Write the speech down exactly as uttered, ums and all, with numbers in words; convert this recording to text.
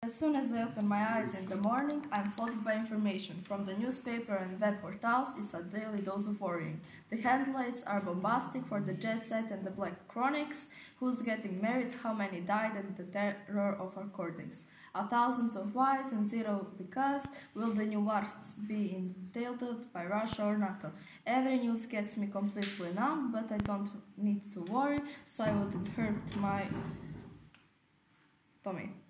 As soon as I open my eyes in the morning, I'm flooded by information. From the newspaper and web portals, it's a daily dose of worrying. The headlines are bombastic for the jet set and the black chronics. Who's getting married, how many died, and the terror of recordings. A thousands of whys and zero because. Will the new wars be entailed by Russia or NATO? Every news gets me completely numb, but I don't need to worry, so I wouldn't hurt my Tommy.